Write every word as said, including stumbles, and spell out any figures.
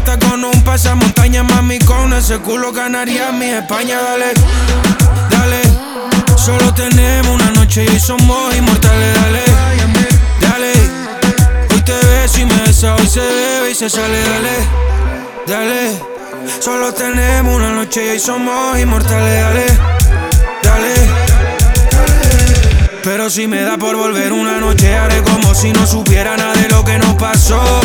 está con un pasamontaña, mami, con ese culo ganaría mi España. Dale, dale, solo tenemos una noche y hoy somos inmortales. Dale, dale, hoy te beso y me besa, hoy se bebe y se sale. Dale, dale, solo tenemos una noche y hoy somos inmortales. Dale, dale, pero si me da por volver una noche haré como si no supiera nada de lo que nos pasó.